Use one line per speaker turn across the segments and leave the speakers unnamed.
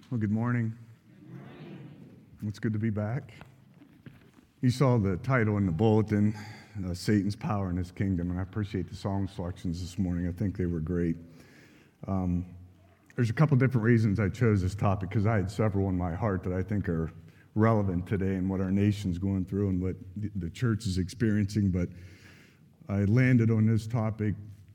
Well, good morning. It's good to be back. You saw the title in the bulletin, Satan's Power in His Kingdom, and I appreciate the song selections this morning. I think they were great. There's a couple different reasons I chose this topic, because I had several in my heart that I think are relevant today and what our nation's going through and what the church is experiencing, but I landed on this topic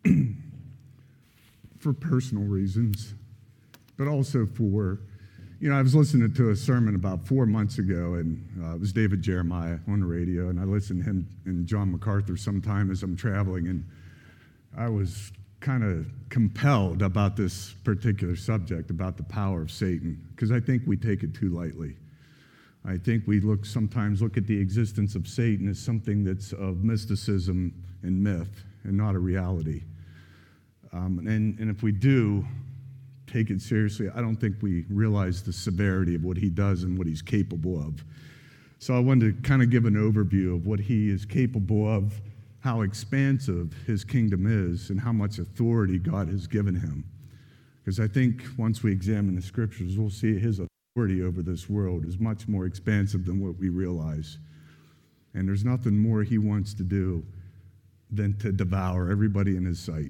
for personal reasons, but also for, I was listening to a sermon about 4 months ago, and it was David Jeremiah on the radio, and I listened to him and John MacArthur sometime as I'm traveling, and I was kind of compelled about this particular subject, about the power of Satan, because I think we take it too lightly. I think we sometimes look at the existence of Satan as something that's of mysticism and myth and not a reality. And if we do take it seriously, I don't think we realize the severity of what he does and what he's capable of. So I wanted to kind of give an overview of what he is capable of, how expansive his kingdom is, and how much authority God has given him. Because I think once we examine the scriptures, we'll see his authority over this world is much more expansive than what we realize. And there's nothing more he wants to do than to devour everybody in his sight.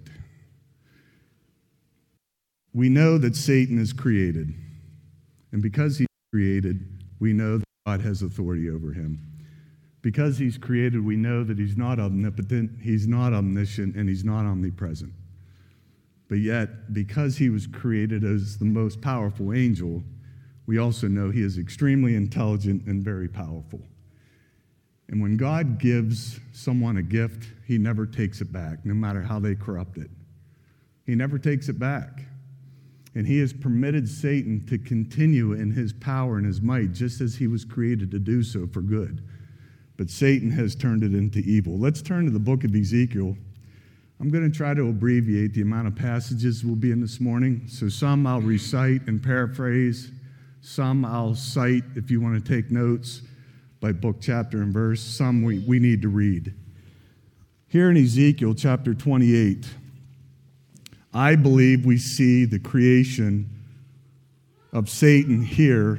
We know that Satan is created. And because he's created, we know that God has authority over him. Because he's created, we know that he's not omnipotent, he's not omniscient, and he's not omnipresent. But yet, because he was created as the most powerful angel, we also know he is extremely intelligent and very powerful. And when God gives someone a gift, he never takes it back, no matter how they corrupt it. He never takes it back. And he has permitted Satan to continue in his power and his might, just as he was created to do so for good. But Satan has turned it into evil. Let's turn to the book of Ezekiel. I'm going to try to abbreviate the amount of passages we'll be in this morning. So some I'll recite and paraphrase. Some I'll cite, if you want to take notes, by book, chapter, and verse. Some we need to read. Here in Ezekiel chapter 28, I believe we see the creation of Satan here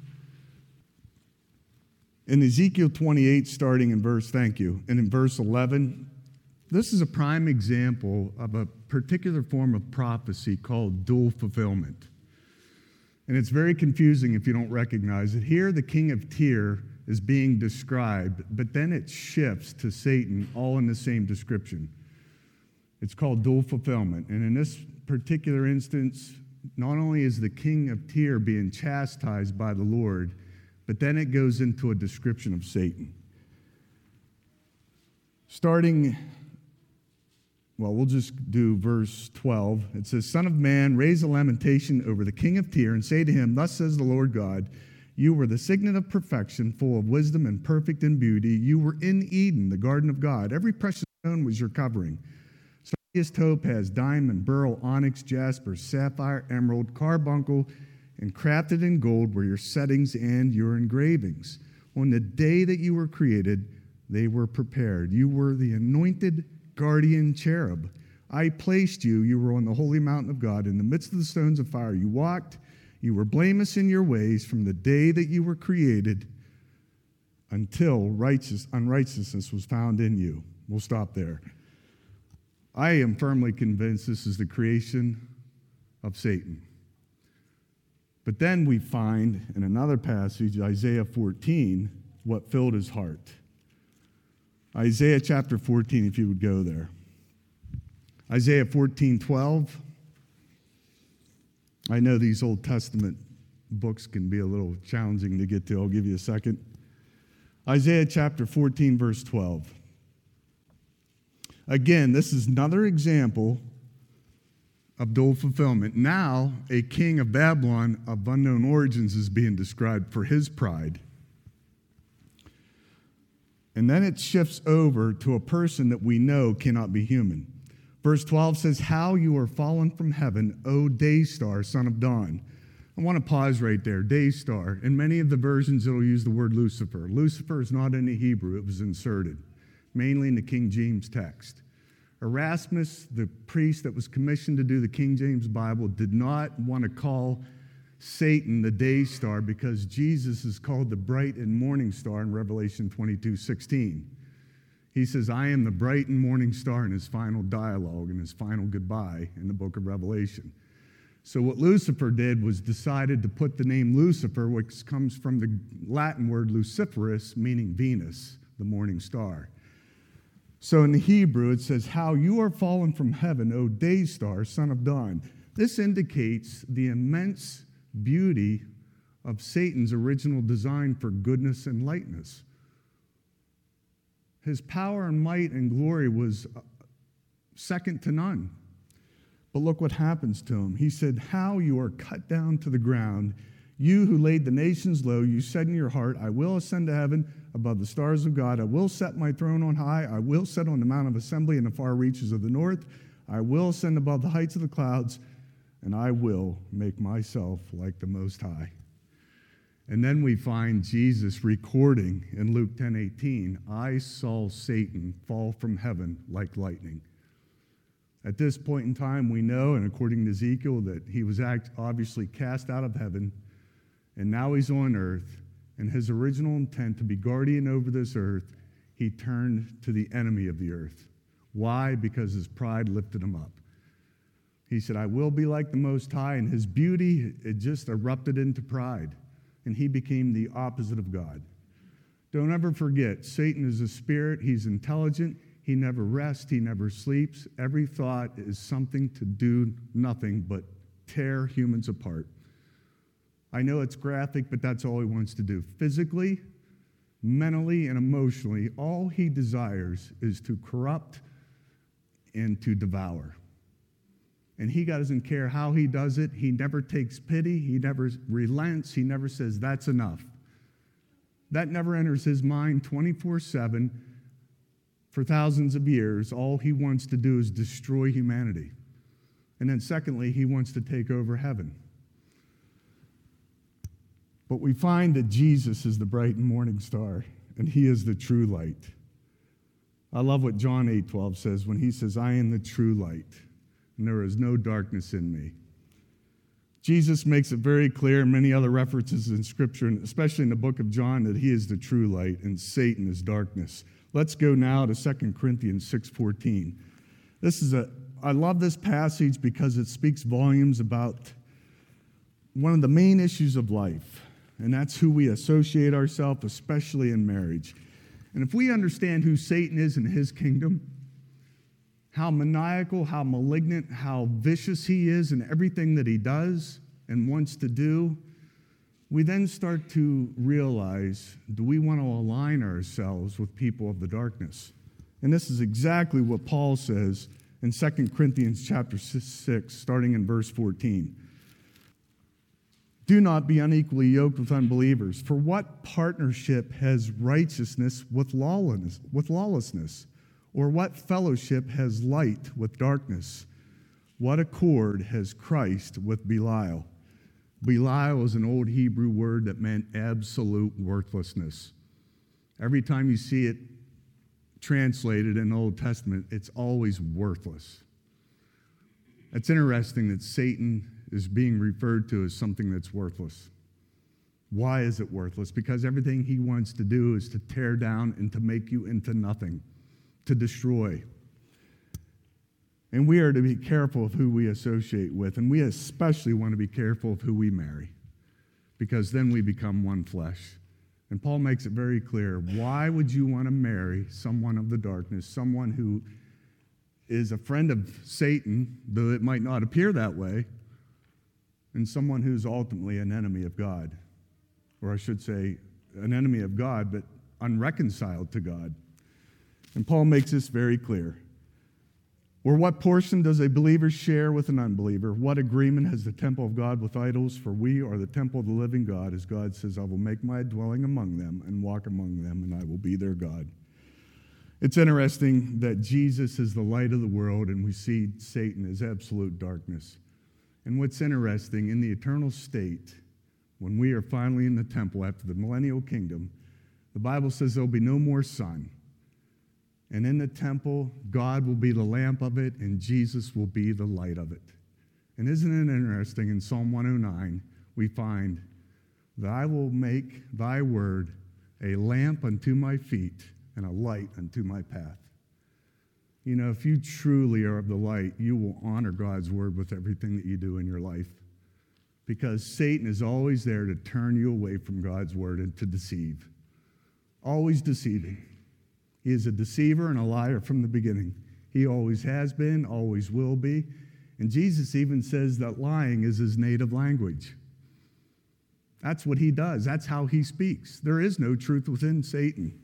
in Ezekiel 28, starting in and in verse 11. This is a prime example of a particular form of prophecy called dual fulfillment. And it's very confusing if you don't recognize it. Here, the king of Tyre is being described, but then it shifts to Satan, all in the same description. It's called dual fulfillment. And in this particular instance, not only is the king of Tyre being chastised by the Lord, but then it goes into a description of Satan. We'll just do verse 12. It says, Son of man, raise a lamentation over the king of Tyre and say to him, Thus says the Lord God, you were the signet of perfection, full of wisdom and perfect in beauty. You were in Eden, the garden of God. Every precious stone was your covering. Sardius, topaz, diamond, beryl, onyx, jasper, sapphire, emerald, carbuncle, and crafted in gold were your settings and your engravings. On the day that you were created, they were prepared. You were the anointed guardian cherub. I placed you. You were on the holy mountain of God. In the midst of the stones of fire you walked. You were blameless in your ways from the day that you were created until unrighteousness was found in you. We'll stop there. I am firmly convinced this is the creation of Satan. But then we find in another passage, Isaiah 14, what filled his heart. Isaiah chapter 14, if you would go there. Isaiah 14:12. I know these Old Testament books can be a little challenging to get to. I'll give you a second. Isaiah chapter 14, verse 12. Again, this is another example of dual fulfillment. Now, a king of Babylon of unknown origins is being described for his pride. And then it shifts over to a person that we know cannot be human. Verse 12 says, How you are fallen from heaven, O day star, son of dawn. I want to pause right there. Day star. In many of the versions, it'll use the word Lucifer. Lucifer is not in the Hebrew. It was inserted, mainly in the King James text. Erasmus, the priest that was commissioned to do the King James Bible, did not want to call Satan the day star because Jesus is called the bright and morning star in Revelation 22:16. He says, I am the bright and morning star in his final dialogue and his final goodbye in the book of Revelation. So what Lucifer did was decided to put the name Lucifer, which comes from the Latin word Luciferus, meaning Venus, the morning star. So in the Hebrew, it says, how you are fallen from heaven, O day star, son of dawn. This indicates the immense beauty of Satan's original design for goodness and lightness. His power and might and glory was second to none. But look what happens to him. He said, how you are cut down to the ground, you who laid the nations low, you said in your heart, I will ascend to heaven above the stars of God. I will set my throne on high. I will sit on the mount of assembly in the far reaches of the north. I will ascend above the heights of the clouds, and I will make myself like the Most High. And then we find Jesus recording in Luke 10:18, I saw Satan fall from heaven like lightning. At this point in time, we know, and according to Ezekiel, that he was obviously cast out of heaven, and now he's on earth, and his original intent to be guardian over this earth, he turned to the enemy of the earth. Why? Because his pride lifted him up. He said, I will be like the Most High, and his beauty, it just erupted into pride, and he became the opposite of God. Don't ever forget, Satan is a spirit, he's intelligent, he never rests, he never sleeps. Every thought is something to do nothing but tear humans apart. I know it's graphic, but that's all he wants to do. Physically, mentally, and emotionally, all he desires is to corrupt and to devour. And he doesn't care how he does it. He never takes pity. He never relents. He never says, that's enough. That never enters his mind 24/7. For thousands of years, all he wants to do is destroy humanity. And then secondly, he wants to take over heaven. But we find that Jesus is the bright and morning star, and he is the true light. I love what John 8:12 says when he says, I am the true light, and there is no darkness in me. Jesus makes it very clear in many other references in Scripture, and especially in the book of John, that he is the true light and Satan is darkness. Let's go now to 2 Corinthians 6:14. I love this passage because it speaks volumes about one of the main issues of life, and that's who we associate ourselves, especially in marriage. And if we understand who Satan is in his kingdom, how maniacal, how malignant, how vicious he is in everything that he does and wants to do, we then start to realize, do we want to align ourselves with people of the darkness? And this is exactly what Paul says in 2 Corinthians chapter 6, starting in verse 14. Do not be unequally yoked with unbelievers. For what partnership has righteousness with lawlessness? Or what fellowship has light with darkness? What accord has Christ with Belial? Belial is an old Hebrew word that meant absolute worthlessness. Every time you see it translated in the Old Testament, it's always worthless. It's interesting that Satan is being referred to as something that's worthless. Why is it worthless? Because everything he wants to do is to tear down and to make you into nothing, to destroy. And we are to be careful of who we associate with, and we especially want to be careful of who we marry, because then we become one flesh. And Paul makes it very clear, why would you want to marry someone of the darkness, someone who is a friend of Satan, though it might not appear that way, and someone who's ultimately an enemy of God? Or I should say, an enemy of God, but unreconciled to God. And Paul makes this very clear. Or what portion does a believer share with an unbeliever? What agreement has the temple of God with idols? For we are the temple of the living God, as God says, I will make my dwelling among them and walk among them, and I will be their God. It's interesting that Jesus is the light of the world, and we see Satan as absolute darkness. And what's interesting, in the eternal state, when we are finally in the temple after the millennial kingdom, the Bible says there'll be no more sun. And in the temple, God will be the lamp of it, and Jesus will be the light of it. And isn't it interesting in Psalm 109, we find that I will make thy word a lamp unto my feet and a light unto my path. You know, if you truly are of the light, you will honor God's word with everything that you do in your life. Because Satan is always there to turn you away from God's word and to deceive. Always deceiving. He is a deceiver and a liar from the beginning. He always has been, always will be. And Jesus even says that lying is his native language. That's what he does. That's how he speaks. There is no truth within Satan.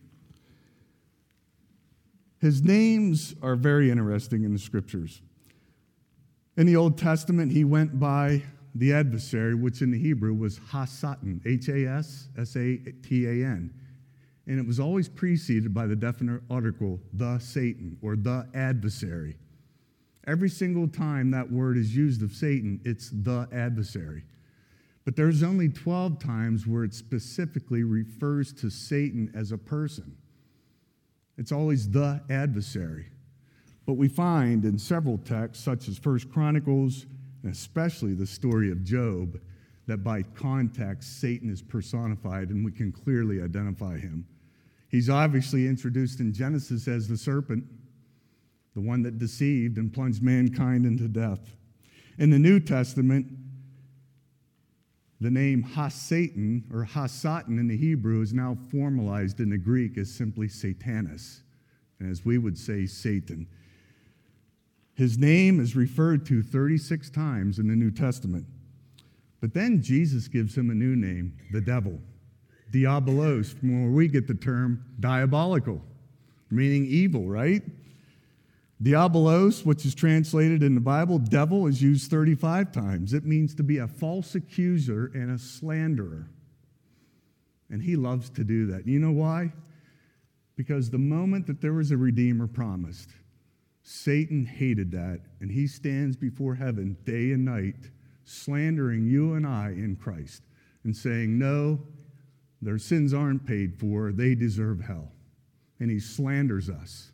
His names are very interesting in the scriptures. In the Old Testament, he went by the adversary, which in the Hebrew was Hasatan, H-A-S-S-A-T-A-N. And it was always preceded by the definite article, the Satan, or the adversary. Every single time that word is used of Satan, it's the adversary. But there's only 12 times where it specifically refers to Satan as a person. It's always the adversary. But we find in several texts, such as 1 Chronicles, and especially the story of Job, that by context, Satan is personified and we can clearly identify him. He's obviously introduced in Genesis as the serpent, the one that deceived and plunged mankind into death. In the New Testament, the name Has-Satan, or Has-Satan in the Hebrew, is now formalized in the Greek as simply Satanas, and as we would say, Satan. His name is referred to 36 times in the New Testament. But then Jesus gives him a new name, the devil, diabolos, from where we get the term diabolical, meaning evil, right? Diabolos, which is translated in the Bible, devil, is used 35 times. It means to be a false accuser and a slanderer. And he loves to do that. You know why? Because the moment that there was a Redeemer promised, Satan hated that, and he stands before heaven day and night, slandering you and I in Christ, and saying, no, their sins aren't paid for, they deserve hell. And he slanders us.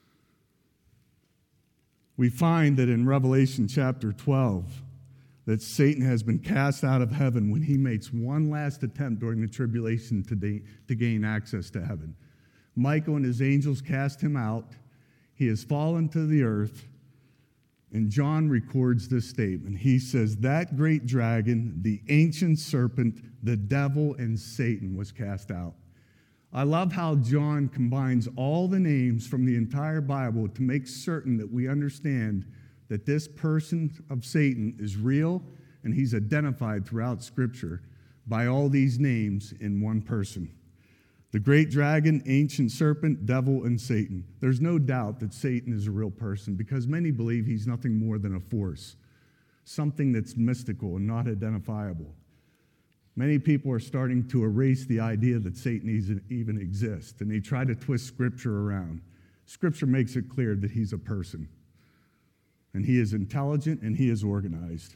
We find that in Revelation chapter 12, that Satan has been cast out of heaven when he makes one last attempt during the tribulation to gain access to heaven. Michael and his angels cast him out. He has fallen to the earth. And John records this statement. He says, that great dragon, the ancient serpent, the devil, and Satan was cast out. I love how John combines all the names from the entire Bible to make certain that we understand that this person of Satan is real and he's identified throughout Scripture by all these names in one person. The great dragon, ancient serpent, devil, and Satan. There's no doubt that Satan is a real person because many believe he's nothing more than a force, something that's mystical and not identifiable. Many people are starting to erase the idea that Satan even exists, and they try to twist Scripture around. Scripture makes it clear that he's a person, and he is intelligent, and he is organized.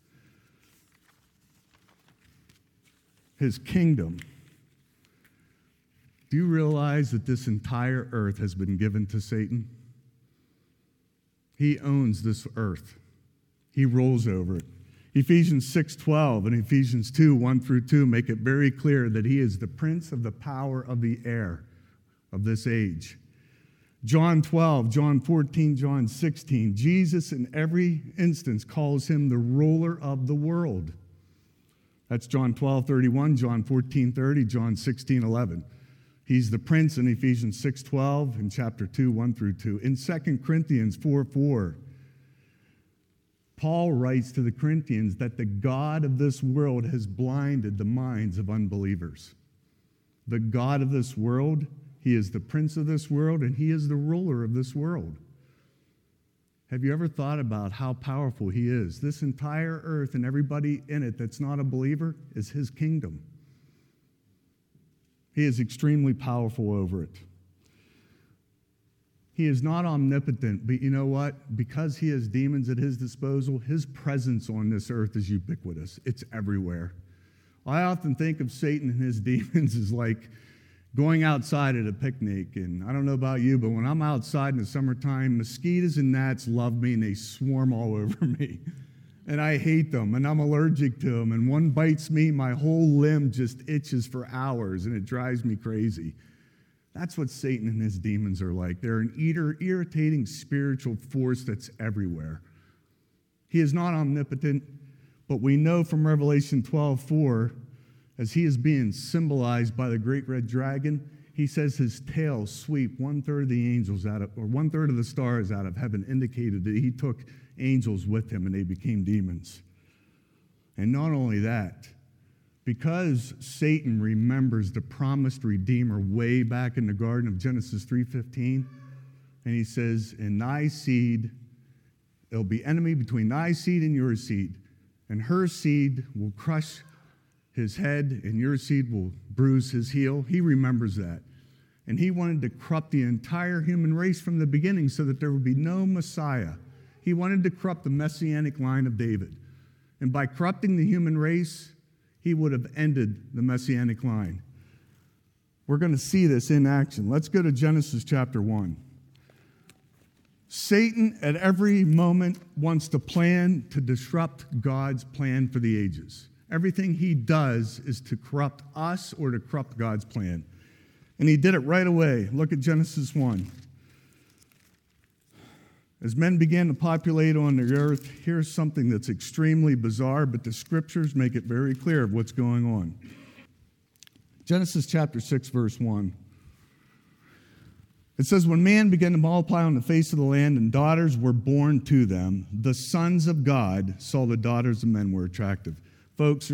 His kingdom. Do you realize that this entire earth has been given to Satan? He owns this earth. He rules over it. Ephesians 6:12 and Ephesians 2:1-2 make it very clear that he is the prince of the power of the air of this age. John 12, John 14, John 16, Jesus in every instance calls him the ruler of the world. That's John 12:31, John 14:30, John 16:11. He's the prince in Ephesians 6:12 and chapter 2:1-2. In 2 Corinthians 4:4, Paul writes to the Corinthians that the God of this world has blinded the minds of unbelievers. The God of this world, he is the prince of this world, and he is the ruler of this world. Have you ever thought about how powerful he is? This entire earth and everybody in it that's not a believer is his kingdom. He is extremely powerful over it. He is not omnipotent, but you know what? Because he has demons at his disposal, his presence on this earth is ubiquitous. It's everywhere. I often think of Satan and his demons as like going outside at a picnic. And I don't know about you, but when I'm outside in the summertime, mosquitoes and gnats love me and they swarm all over me. and I hate them, and I'm allergic to them, and one bites me, my whole limb just itches for hours, and it drives me crazy. That's what Satan and his demons are like. They're an irritating spiritual force that's everywhere. He is not omnipotent, but we know from Revelation 12:4, as he is being symbolized by the great red dragon, he says his tail sweep 1/3 of the angels out of, or 1/3 of the stars out of heaven, indicated that he took angels with him and they became demons. And not only that, because Satan remembers the promised Redeemer way back in the Garden of Genesis 3:15, and he says, in thy seed, there'll be enemy between thy seed and your seed, and her seed will crush his head, and your seed will bruise his heel. He remembers that. And he wanted to corrupt the entire human race from the beginning so that there would be no Messiah. He wanted to corrupt the messianic line of David. And by corrupting the human race, he would have ended the messianic line. We're going to see this in action. Let's go to Genesis chapter 1. Satan at every moment wants to plan to disrupt God's plan for the ages. Everything he does is to corrupt us or to corrupt God's plan. And he did it right away. Look at Genesis 1. As men began to populate on the earth, here's something that's extremely bizarre, but the scriptures make it very clear of what's going on. Genesis chapter 6, verse 1. It says, when man began to multiply on the face of the land and daughters were born to them, the sons of God saw the daughters of men were attractive. Folks,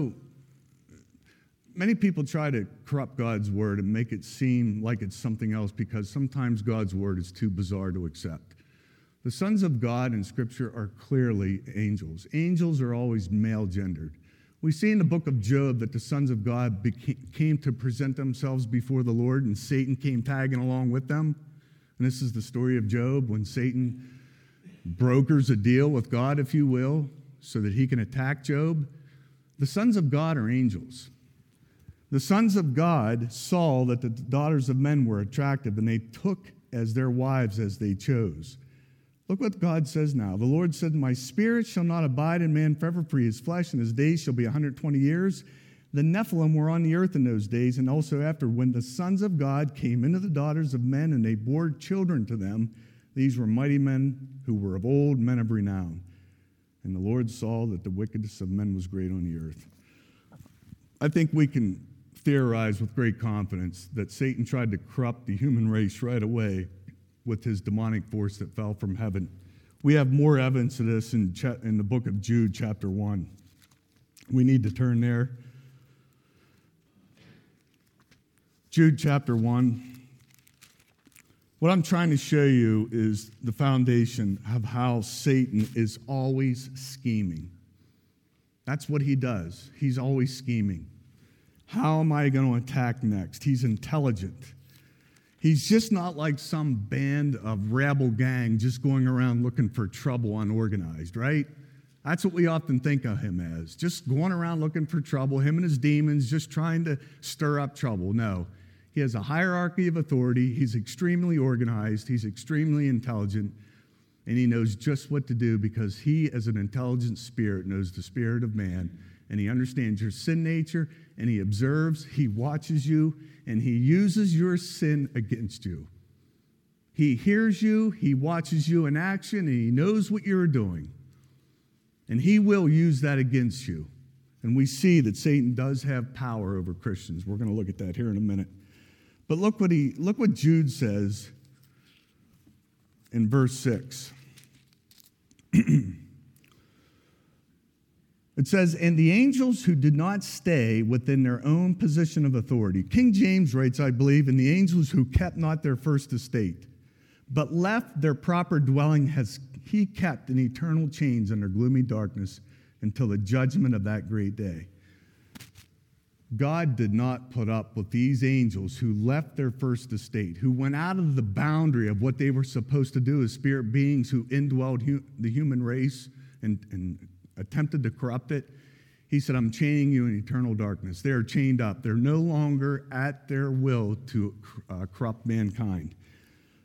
many people try to corrupt God's word and make it seem like it's something else because sometimes God's word is too bizarre to accept. The sons of God in Scripture are clearly angels. Angels are always male-gendered. We see in the book of Job that the sons of God came to present themselves before the Lord, and Satan came tagging along with them. And this is the story of Job when Satan brokers a deal with God, if you will, so that he can attack Job. The sons of God are angels. The sons of God saw that the daughters of men were attractive, and they took as their wives as they chose. Look what God says now. The Lord said, my spirit shall not abide in man forever, for his flesh and his days shall be 120 years. The Nephilim were on the earth in those days, and also after, when the sons of God came into the daughters of men, and they bore children to them. These were mighty men who were of old, men of renown. And the Lord saw that the wickedness of men was great on the earth. I think we can theorize with great confidence that Satan tried to corrupt the human race right away with his demonic force that fell from heaven. We have more evidence of this in the book of Jude, chapter 1. We need to turn there. Jude, chapter 1. What I'm trying to show you is the foundation of how Satan is always scheming. That's what he does. He's always scheming. How am I going to attack next? He's intelligent. He's just not like some band of rabble gang just going around looking for trouble unorganized, right? That's what we often think of him as, just going around looking for trouble, him and his demons just trying to stir up trouble. No, he has a hierarchy of authority. He's extremely organized. He's extremely intelligent, and he knows just what to do because he, as an intelligent spirit, knows the spirit of man, and he understands your sin nature, and he observes, he watches you, and he uses your sin against you. He hears you, he watches you in action, and he knows what you're doing. And he will use that against you. And we see that Satan does have power over Christians. We're going to look at that here in a minute. But look what Jude says in verse 6. It says, and the angels who did not stay within their own position of authority. King James writes, I believe, and the angels who kept not their first estate, but left their proper dwelling has he kept in eternal chains under gloomy darkness until the judgment of that great day. God did not put up with these angels who left their first estate, who went out of the boundary of what they were supposed to do as spirit beings who indwelled the human race and attempted to corrupt it. He said, I'm chaining you in eternal darkness. They are chained up. They're no longer at their will to corrupt mankind.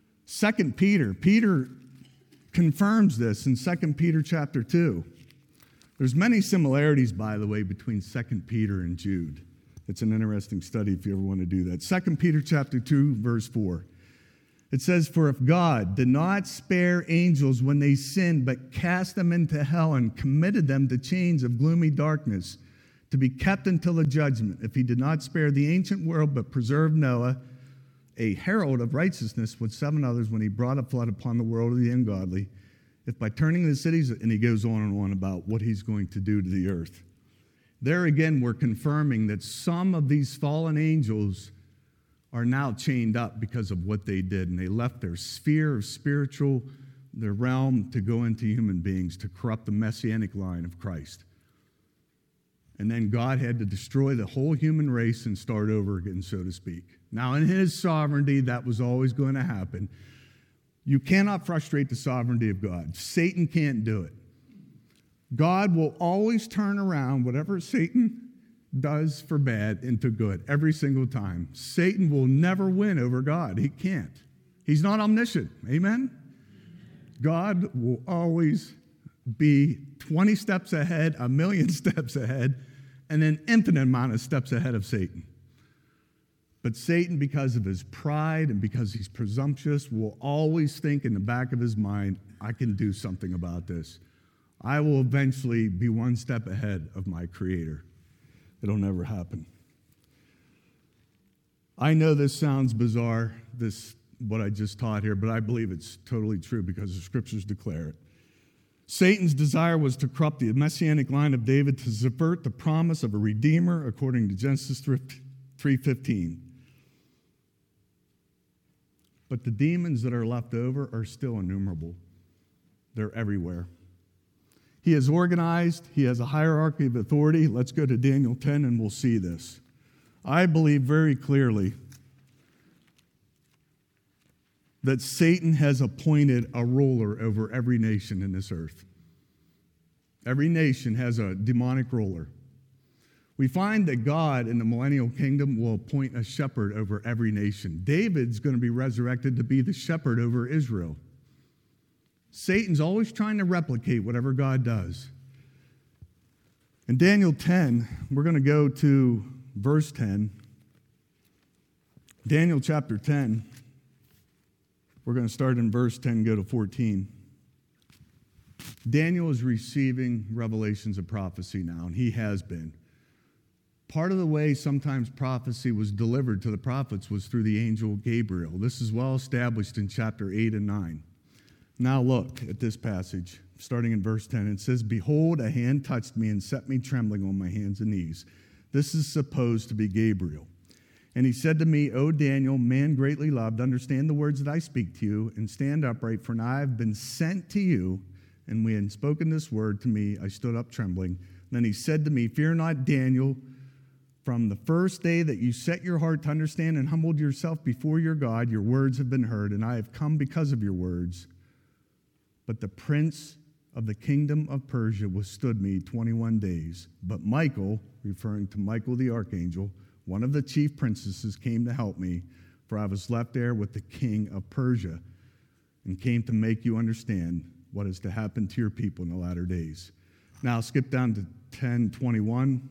2 Peter confirms this in 2 Peter chapter 2. There's many similarities, by the way, between 2 Peter and Jude. It's an interesting study if you ever want to do that. 2 Peter chapter 2, verse 4. It says, "For if God did not spare angels when they sinned, but cast them into hell and committed them to chains of gloomy darkness, to be kept until the judgment, if he did not spare the ancient world, but preserved Noah, a herald of righteousness with 7 others, when he brought a flood upon the world of the ungodly, if by turning the cities," and he goes on and on about what he's going to do to the earth. There again, we're confirming that some of these fallen angels are now chained up because of what they did, and they left their sphere of spiritual, their realm, to go into human beings, to corrupt the messianic line of Christ. And then God had to destroy the whole human race and start over again, so to speak. Now, in his sovereignty, that was always going to happen. You cannot frustrate the sovereignty of God. Satan can't do it. God will always turn around whatever Satan does for bad into good every single time. Satan will never win over God. He can't. He's not omniscient. Amen? God will always be 20 steps ahead, a million steps ahead, and an infinite amount of steps ahead of Satan. But Satan, because of his pride and because he's presumptuous, will always think in the back of his mind, I can do something about this. I will eventually be one step ahead of my Creator. It'll never happen. I know this sounds bizarre, what I just taught here, but I believe it's totally true because the scriptures declare it. Satan's desire was to corrupt the messianic line of David, to subvert the promise of a redeemer, according to Genesis 3:15. But the demons that are left over are still innumerable. They're everywhere. He is organized. He has a hierarchy of authority. Let's go to Daniel 10 and we'll see this. I believe very clearly that Satan has appointed a ruler over every nation in this earth. Every nation has a demonic ruler. We find that God in the millennial kingdom will appoint a shepherd over every nation. David's going to be resurrected to be the shepherd over Israel. Satan's always trying to replicate whatever God does. In Daniel 10, we're going to go to verse 10. Daniel chapter 10. We're going to start in verse 10, go to 14. Daniel is receiving revelations of prophecy now, and he has been. Part of the way sometimes prophecy was delivered to the prophets was through the angel Gabriel. This is well established in chapter 8 and 9. Now look at this passage, starting in verse 10. It says, "Behold, a hand touched me and set me trembling on my hands and knees." This is supposed to be Gabriel. "And he said to me, O Daniel, man greatly loved, understand the words that I speak to you, and stand upright, for now I have been sent to you. And when he had spoken this word to me, I stood up trembling. Then he said to me, Fear not, Daniel, from the first day that you set your heart to understand and humbled yourself before your God, your words have been heard, and I have come because of your words. But the prince of the kingdom of Persia withstood me 21 days. But Michael," referring to Michael the archangel, "one of the chief princesses, came to help me, for I was left there with the king of Persia, and came to make you understand what is to happen to your people in the latter days." Now skip down to 10:21.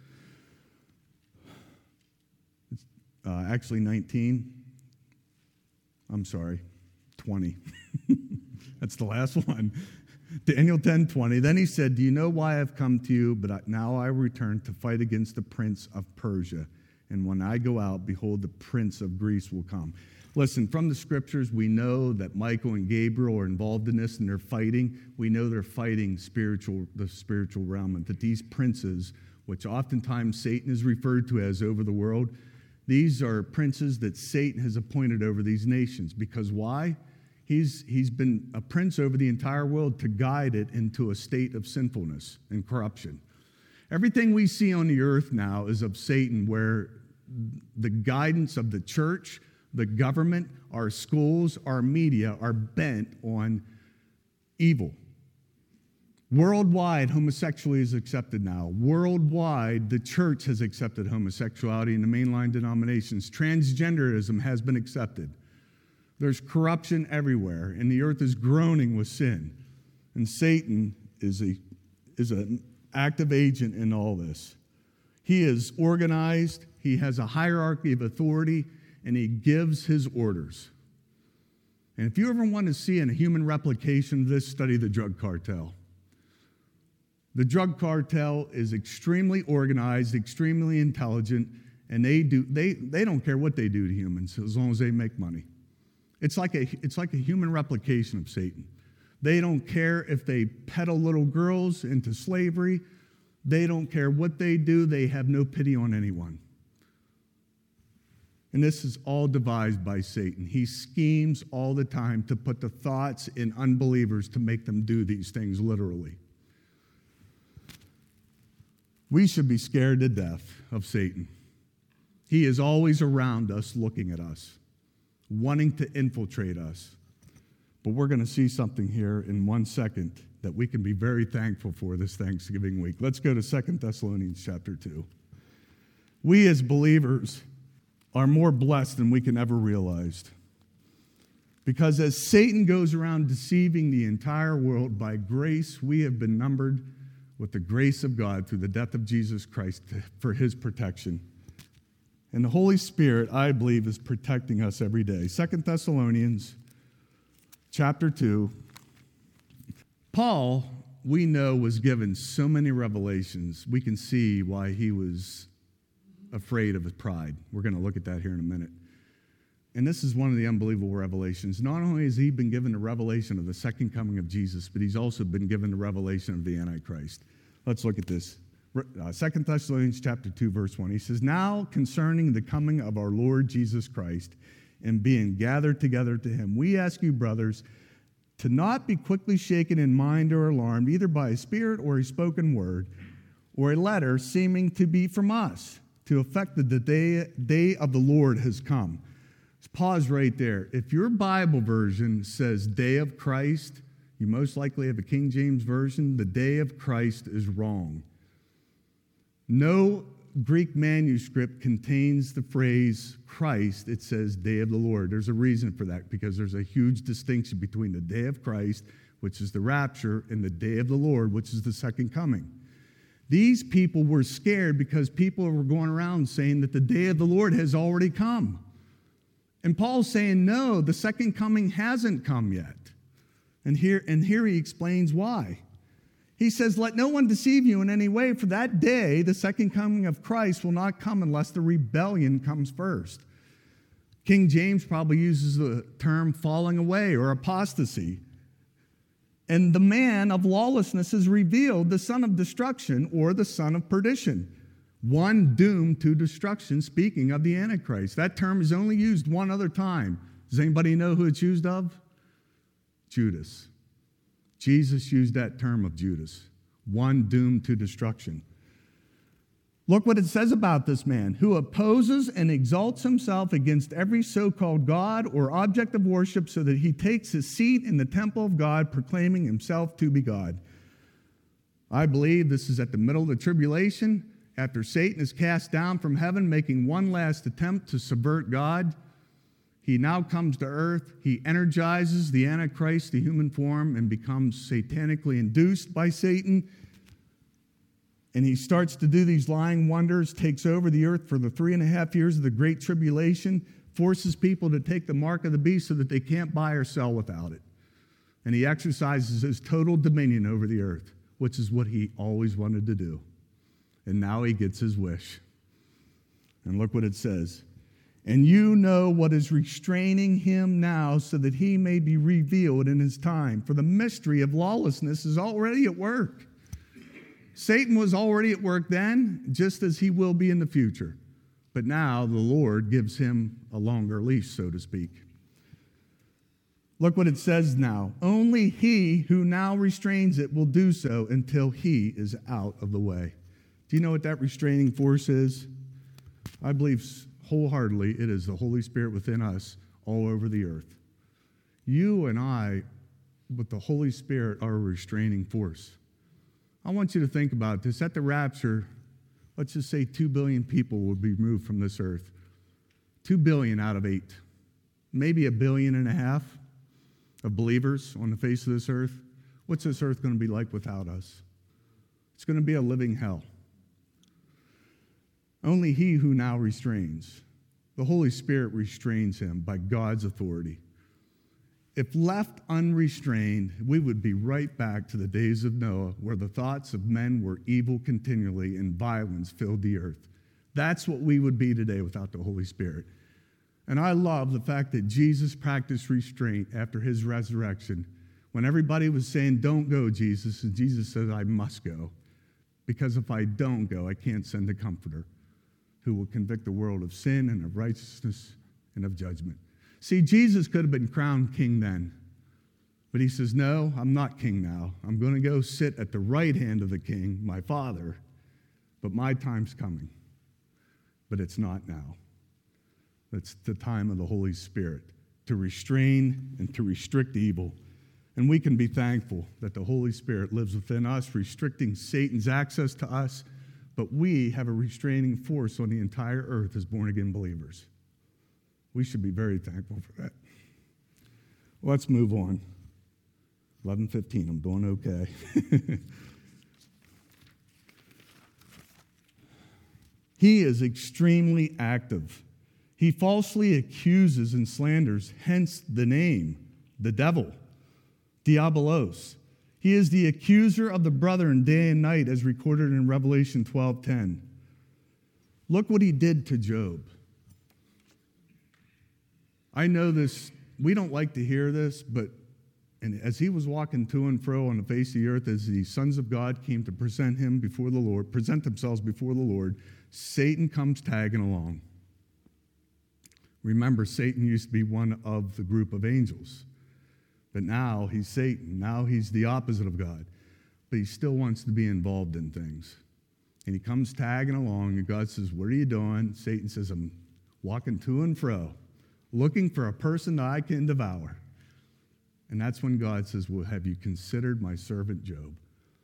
Actually 19. I'm sorry, 20. That's the last one. Daniel 10:20. "Then he said, Do you know why I've come to you? But now I return to fight against the prince of Persia. And when I go out, behold, the prince of Greece will come." Listen, from the scriptures, we know that Michael and Gabriel are involved in this, and they're fighting. We know they're fighting the spiritual realm, and that these princes, which oftentimes Satan is referred to as over the world, these are princes that Satan has appointed over these nations. Because why? He's been a prince over the entire world to guide it into a state of sinfulness and corruption. Everything we see on the earth now is of Satan, where the guidance of the church, the government, our schools, our media are bent on evil. Worldwide, homosexuality is accepted now. Worldwide, the church has accepted homosexuality in the mainline denominations. Transgenderism has been accepted. There's corruption everywhere, and the earth is groaning with sin. And Satan is an active agent in all this. He is organized, he has a hierarchy of authority, and he gives his orders. And if you ever want to see a human replication of this, study the drug cartel. The drug cartel is extremely organized, extremely intelligent, and they don't care what they do to humans as long as they make money. It's like a human replication of Satan. They don't care if they peddle little girls into slavery. They don't care what they do. They have no pity on anyone. And this is all devised by Satan. He schemes all the time to put the thoughts in unbelievers to make them do these things literally. We should be scared to death of Satan. He is always around us, looking at us, wanting to infiltrate us. But we're going to see something here in 1 second that we can be very thankful for this Thanksgiving week. Let's go to 2 Thessalonians chapter 2. We as believers are more blessed than we can ever realize. Because as Satan goes around deceiving the entire world, by grace we have been numbered with the grace of God through the death of Jesus Christ for his protection. And the Holy Spirit, I believe, is protecting us every day. 2 Thessalonians chapter 2. Paul, we know, was given so many revelations. We can see why he was afraid of his pride. We're going to look at that here in a minute. And this is one of the unbelievable revelations. Not only has he been given the revelation of the second coming of Jesus, but he's also been given the revelation of the Antichrist. Let's look at this. 2 Thessalonians chapter 2, verse 1. He says, "Now concerning the coming of our Lord Jesus Christ and being gathered together to him, we ask you, brothers, to not be quickly shaken in mind or alarmed, either by a spirit or a spoken word, or a letter seeming to be from us, to effect that the day of the Lord has come." Let's pause right there. If your Bible version says day of Christ, you most likely have a King James version. The day of Christ is wrong. No Greek manuscript contains the phrase Christ. It says day of the Lord. There's a reason for that, because there's a huge distinction between the day of Christ, which is the rapture, and the day of the Lord, which is the second coming. These people were scared because people were going around saying that the day of the Lord has already come. And Paul's saying, no, the second coming hasn't come yet. And here he explains why. He says, let no one deceive you in any way, for that day, the second coming of Christ, will not come unless the rebellion comes first. King James probably uses the term falling away or apostasy. And the man of lawlessness is revealed, the son of destruction or the son of perdition, one doomed to destruction, speaking of the Antichrist. That term is only used one other time. Does anybody know who it's used of? Judas. Jesus used that term of Judas, one doomed to destruction. Look what it says about this man, who opposes and exalts himself against every so-called God or object of worship, so that he takes his seat in the temple of God, proclaiming himself to be God. I believe this is at the middle of the tribulation, after Satan is cast down from heaven, making one last attempt to subvert God. He now comes to earth. He energizes the Antichrist, the human form, and becomes satanically induced by Satan. And he starts to do these lying wonders, takes over the earth for the 3.5 years of the Great Tribulation, forces people to take the mark of the beast so that they can't buy or sell without it. And he exercises his total dominion over the earth, which is what he always wanted to do. And now he gets his wish. And look what it says. And you know what is restraining him now, so that he may be revealed in his time. For the mystery of lawlessness is already at work. Satan was already at work then, just as he will be in the future. But now the Lord gives him a longer leash, so to speak. Look what it says now. Only he who now restrains it will do so until he is out of the way. Do you know what that restraining force is? I believe wholeheartedly it is the Holy Spirit within us all over the earth. You and I, with the Holy Spirit, are a restraining force. I want you to think about this. At the rapture, let's just say 2 billion people will be removed from this earth. 2 billion out of 8. Maybe 1.5 billion of believers on the face of this earth. What's this earth going to be like without us? It's going to be a living hell. Only he who now restrains, the Holy Spirit restrains him by God's authority. If left unrestrained, we would be right back to the days of Noah, where the thoughts of men were evil continually and violence filled the earth. That's what we would be today without the Holy Spirit. And I love the fact that Jesus practiced restraint after his resurrection. When everybody was saying, "Don't go, Jesus," and Jesus said, "I must go. Because if I don't go, I can't send the Comforter who will convict the world of sin and of righteousness and of judgment." See, Jesus could have been crowned king then. But he says, "No, I'm not king now. I'm going to go sit at the right hand of the king, my Father. But my time's coming. But it's not now. It's the time of the Holy Spirit to restrain and to restrict evil. And we can be thankful that the Holy Spirit lives within us, restricting Satan's access to us. But we have a restraining force on the entire earth as born-again believers. We should be very thankful for that. Let's move on. 11:15, I'm doing okay. He is extremely active. He falsely accuses and slanders, hence the name, the devil, Diabolos. He is the accuser of the brethren day and night, as recorded in Revelation 12:10. Look what he did to Job. I know this, we don't like to hear this, but as he was walking to and fro on the face of the earth, as the sons of God came to present themselves before the Lord, Satan comes tagging along. Remember, Satan used to be one of the group of angels. But now he's Satan. Now he's the opposite of God. But he still wants to be involved in things. And he comes tagging along, and God says, "What are you doing?" Satan says, "I'm walking to and fro, looking for a person that I can devour." And that's when God says, "Well, have you considered my servant Job?"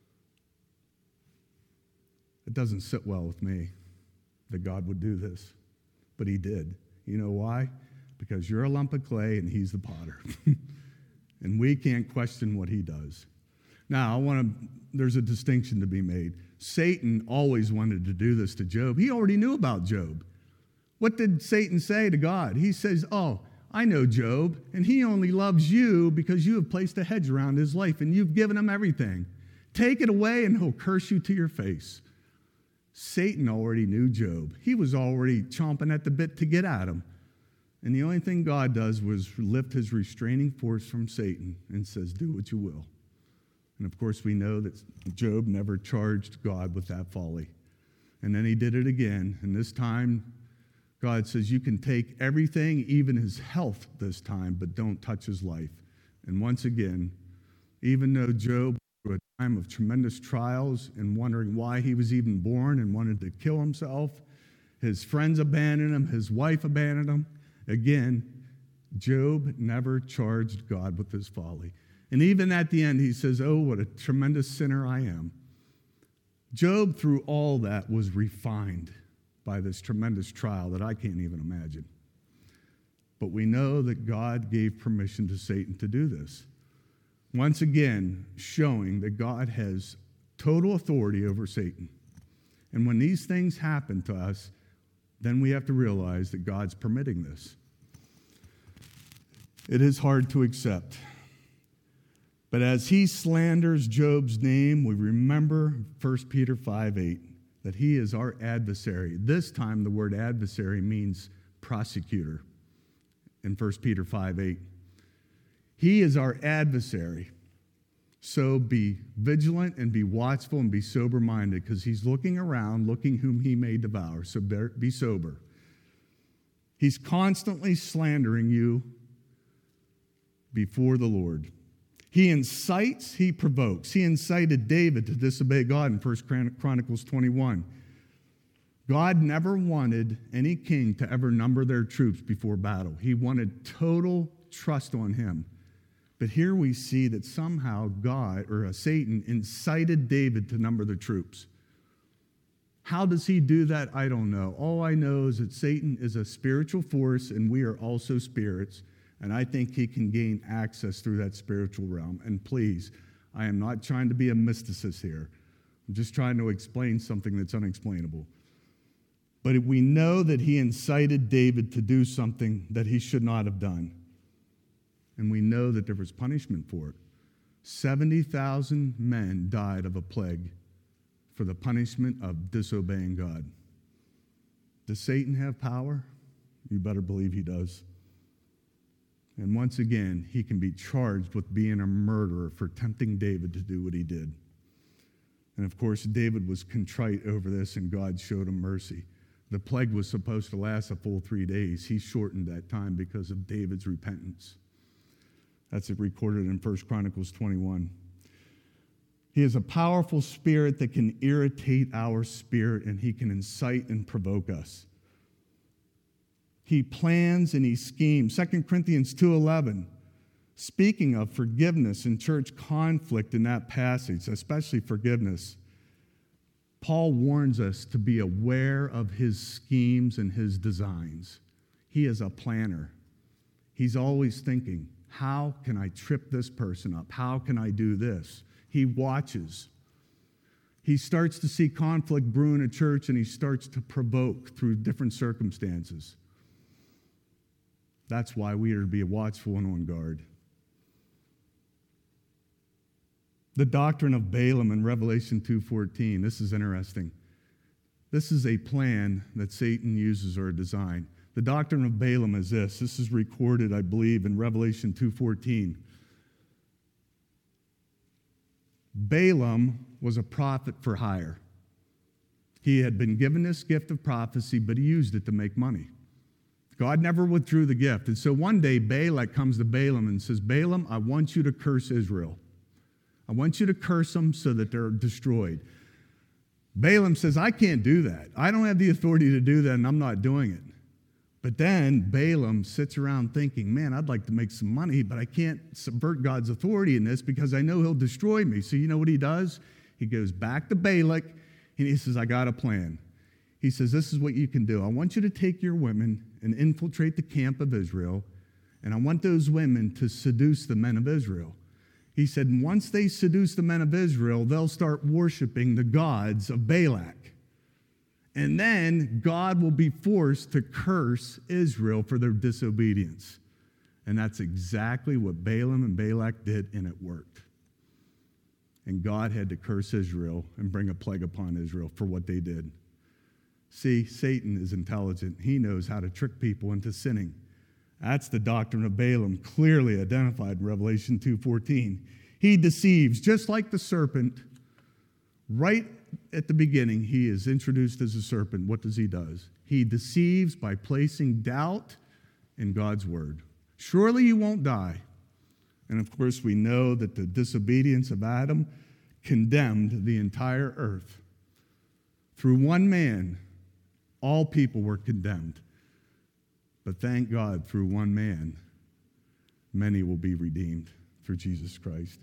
It doesn't sit well with me that God would do this, but he did. You know why? Because you're a lump of clay and he's the potter. And we can't question what he does. Now, there's a distinction to be made. Satan always wanted to do this to Job. He already knew about Job. What did Satan say to God? He says, "Oh, I know Job, and he only loves you because you have placed a hedge around his life and you've given him everything. Take it away and he'll curse you to your face." Satan already knew Job. He was already chomping at the bit to get at him. And the only thing God does was lift his restraining force from Satan and says, "Do what you will." And of course, we know that Job never charged God with that folly. And then he did it again. And this time, God says, "You can take everything, even his health this time, but don't touch his life." And once again, even though Job through a time of tremendous trials and wondering why he was even born and wanted to kill himself, his friends abandoned him, his wife abandoned him. Again, Job never charged God with his folly. And even at the end, he says, "Oh, what a tremendous sinner I am." Job, through all that, was refined by this tremendous trial that I can't even imagine. But we know that God gave permission to Satan to do this. Once again, showing that God has total authority over Satan. And when these things happen to us, then we have to realize that God's permitting this. It is hard to accept. But as he slanders Job's name, we remember 1 Peter 5:8, that he is our adversary. This time the word adversary means prosecutor in 1 Peter 5:8. He is our adversary. So be vigilant and be watchful and be sober-minded, because he's looking around, looking whom he may devour. So be sober. He's constantly slandering you before the Lord. He incites, he provokes. He incited David to disobey God in 1 Chronicles 21. God never wanted any king to ever number their troops before battle. He wanted total trust on him. But here we see that somehow Satan incited David to number the troops. How does he do that? I don't know. All I know is that Satan is a spiritual force and we are also spirits. And I think he can gain access through that spiritual realm. And please, I am not trying to be a mysticist here, I'm just trying to explain something that's unexplainable. But we know that he incited David to do something that he should not have done. And we know that there was punishment for it. 70,000 men died of a plague for the punishment of disobeying God. Does Satan have power? You better believe he does. And once again, he can be charged with being a murderer for tempting David to do what he did. And of course, David was contrite over this, and God showed him mercy. The plague was supposed to last a full 3 days. He shortened that time because of David's repentance. That's recorded in 1 Chronicles 21. He has a powerful spirit that can irritate our spirit, and he can incite and provoke us. He plans and he schemes. 2 Corinthians 2:11, speaking of forgiveness and church conflict in that passage, especially forgiveness, Paul warns us to be aware of his schemes and his designs. He is a planner. He's always thinking, how can I trip this person up? How can I do this? He watches. He starts to see conflict brew in a church, and he starts to provoke through different circumstances. That's why we are to be watchful and on guard. The doctrine of Balaam in Revelation 2:14. This is interesting. This is a plan that Satan uses or a design. The doctrine of Balaam is this. This is recorded, I believe, in Revelation 2:14. Balaam was a prophet for hire. He had been given this gift of prophecy, but he used it to make money. God never withdrew the gift. And so one day, Balak comes to Balaam and says, Balaam, I want you to curse Israel. I want you to curse them so that they're destroyed. Balaam says, I can't do that. I don't have the authority to do that, and I'm not doing it. But then Balaam sits around thinking, man, I'd like to make some money, but I can't subvert God's authority in this because I know he'll destroy me. So you know what he does? He goes back to Balak, and he says, I got a plan. He says, this is what you can do. I want you to take your women and infiltrate the camp of Israel, and I want those women to seduce the men of Israel. He said, once they seduce the men of Israel, they'll start worshiping the gods of Balak. And then God will be forced to curse Israel for their disobedience. And that's exactly what Balaam and Balak did, and it worked. And God had to curse Israel and bring a plague upon Israel for what they did. See, Satan is intelligent. He knows how to trick people into sinning. That's the doctrine of Balaam, clearly identified in Revelation 2:14. He deceives, just like the serpent. Right at the beginning, he is introduced as a serpent. What does he do? He deceives by placing doubt in God's word. Surely you won't die. And of course, we know that the disobedience of Adam condemned the entire earth. Through one man, all people were condemned. But thank God, through one man, many will be redeemed through Jesus Christ.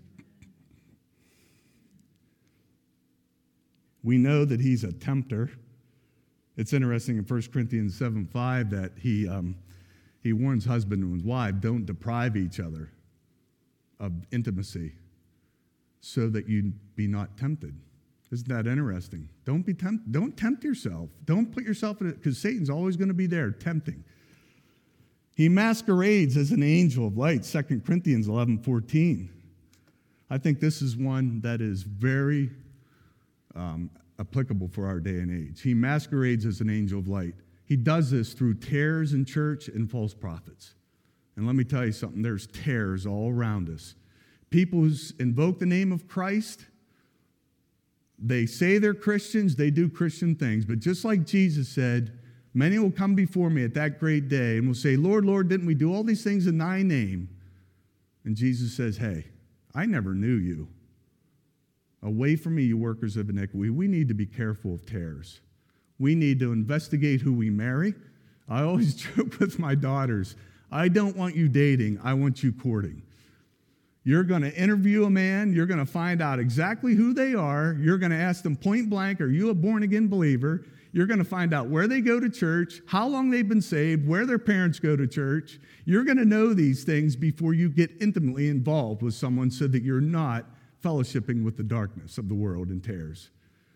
We know that he's a tempter. It's interesting in 1 Corinthians 7:5 that he warns husband and wife, don't deprive each other of intimacy so that you be not tempted. Isn't that interesting? Don't tempt yourself. Don't put yourself in it, because Satan's always going to be there tempting. He masquerades as an angel of light, 2 Corinthians 11:14. I think this is one that is very applicable for our day and age. He masquerades as an angel of light. He does this through tares in church and false prophets. And let me tell you something, there's tares all around us. People who invoke the name of Christ, they say they're Christians, they do Christian things, but just like Jesus said, many will come before me at that great day and will say, Lord, Lord, didn't we do all these things in thy name? And Jesus says, hey, I never knew you. Away from me, you workers of iniquity. We need to be careful of tares. We need to investigate who we marry. I always joke with my daughters, I don't want you dating, I want you courting. You're going to interview a man. You're going to find out exactly who they are. You're going to ask them point blank, are you a born-again believer? You're going to find out where they go to church, how long they've been saved, where their parents go to church. You're going to know these things before you get intimately involved with someone so that you're not fellowshipping with the darkness of the world and tares.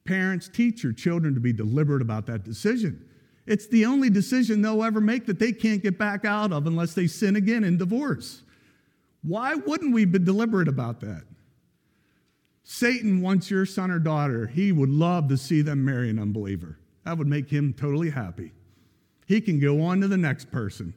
Parents, teach your children to be deliberate about that decision. It's the only decision they'll ever make that they can't get back out of unless they sin again in divorce. Why wouldn't we be deliberate about that? Satan wants your son or daughter. He would love to see them marry an unbeliever. That would make him totally happy. He can go on to the next person.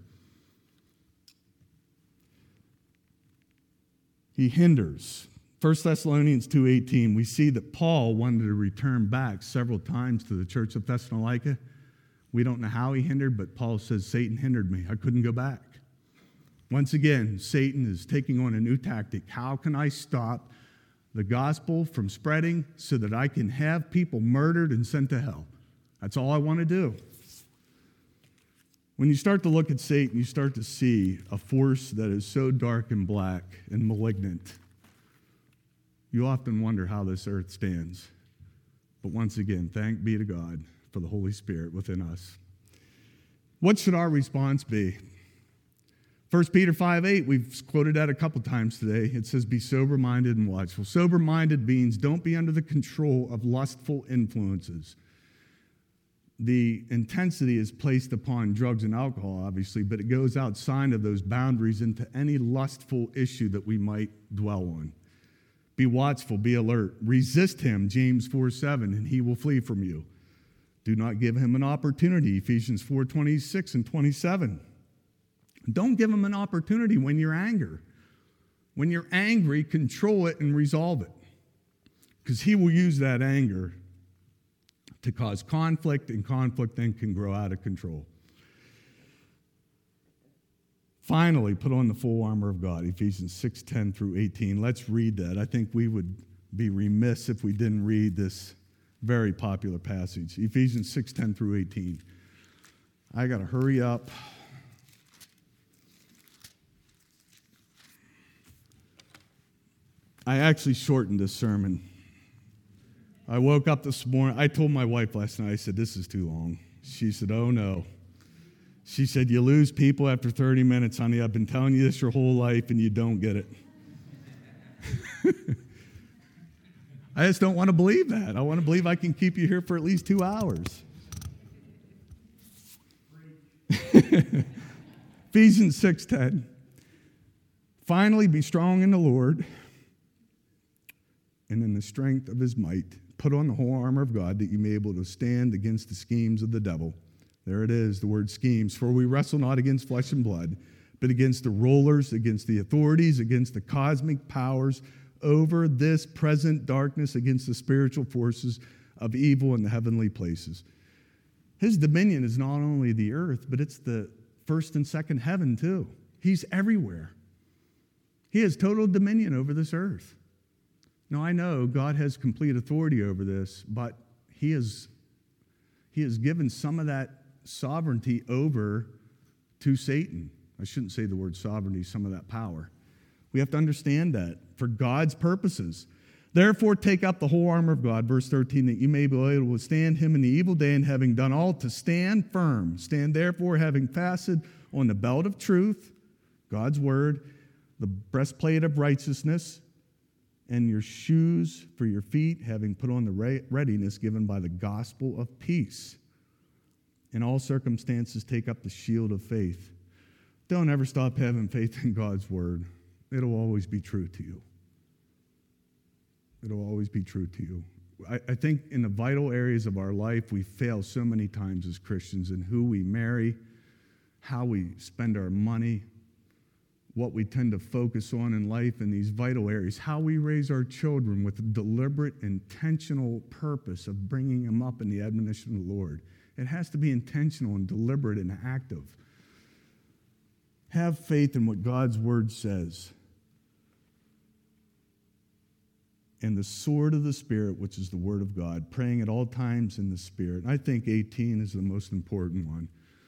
He hinders. 1 Thessalonians 2:18, we see that Paul wanted to return back several times to the church of Thessalonica. We don't know how he hindered, but Paul says, Satan hindered me. I couldn't go back. Once again, Satan is taking on a new tactic. How can I stop the gospel from spreading so that I can have people murdered and sent to hell? That's all I want to do. When you start to look at Satan, you start to see a force that is so dark and black and malignant. You often wonder how this earth stands. But once again, thank be to God for the Holy Spirit within us. What should our response be? 1 Peter 5:8, we've quoted that a couple times today. It says, be sober-minded and watchful. Sober-minded means don't be under the control of lustful influences. The intensity is placed upon drugs and alcohol, obviously, but it goes outside of those boundaries into any lustful issue that we might dwell on. Be watchful, be alert. Resist him, James 4:7, and he will flee from you. Do not give him an opportunity, Ephesians 4:26 and 27. Don't give him an opportunity when you're angry. When you're angry, control it and resolve it. Because he will use that anger to cause conflict, and conflict then can grow out of control. Finally, put on the full armor of God, Ephesians 6:10 through 18. Let's read that. I think we would be remiss if we didn't read this very popular passage, Ephesians 6:10 through 18. I got to hurry up. I actually shortened this sermon. I woke up this morning. I told my wife last night, I said, this is too long. She said, oh no. She said, you lose people after 30 minutes, honey. I've been telling you this your whole life and you don't get it. I just don't want to believe that. I want to believe I can keep you here for at least 2 hours. Ephesians 6:10. Finally, be strong in the Lord and in the strength of his might. Put on the whole armor of God that you may be able to stand against the schemes of the devil. There it is, the word schemes. For we wrestle not against flesh and blood, but against the rulers, against the authorities, against the cosmic powers over this present darkness, against the spiritual forces of evil in the heavenly places. His dominion is not only the earth, but it's the first and second heaven too. He's everywhere. He has total dominion over this earth. Now, I know God has complete authority over this, but he has given some of that sovereignty over to Satan. I shouldn't say the word sovereignty, some of that power. We have to understand that for God's purposes. Therefore, take up the whole armor of God, verse 13, that you may be able to withstand him in the evil day, and having done all, to stand firm. Stand therefore, having fastened on the belt of truth, God's word, the breastplate of righteousness, and your shoes for your feet, having put on the readiness given by the gospel of peace. In all circumstances, take up the shield of faith. Don't ever stop having faith in God's word. It'll always be true to you. It'll always be true to you. I think in the vital areas of our life, we fail so many times as Christians in who we marry, how we spend our money, what we tend to focus on in life in these vital areas, how we raise our children with a deliberate, intentional purpose of bringing them up in the admonition of the Lord. It has to be intentional and deliberate and active. Have faith in what God's word says. And the sword of the Spirit, which is the word of God, praying at all times in the Spirit. I think 18 is the most important one.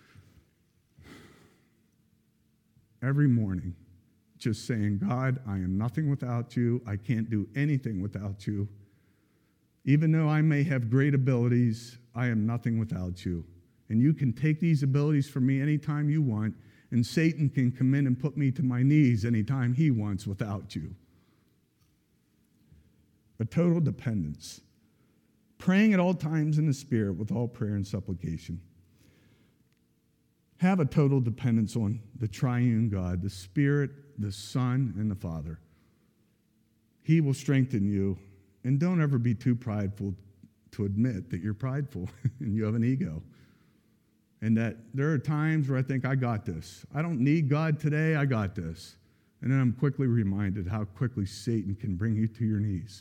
Every morning, just saying, God, I am nothing without you. I can't do anything without you. Even though I may have great abilities, I am nothing without you. And you can take these abilities from me anytime you want, and Satan can come in and put me to my knees anytime he wants without you. A total dependence. praying at all times in the Spirit with all prayer and supplication. Have a total dependence on the triune God, the Spirit, the Son, and the Father. He will strengthen you. And don't ever be too prideful to admit that you're prideful and you have an ego. And that there are times where I think, I got this. I don't need God today, I got this. And then I'm quickly reminded how quickly Satan can bring you to your knees.